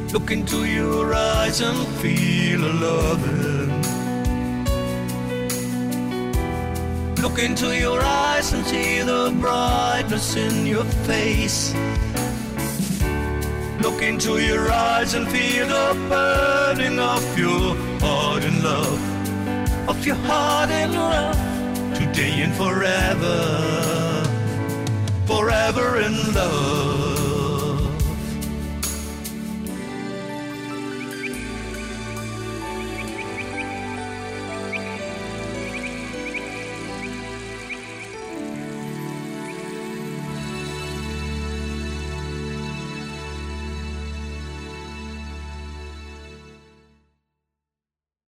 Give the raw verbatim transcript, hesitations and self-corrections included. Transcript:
Look into your eyes and feel a loving. Look into your eyes and see the brightness in your face. Look into your eyes and feel the burning of your heart in love, of your heart in love, today and forever, forever in love.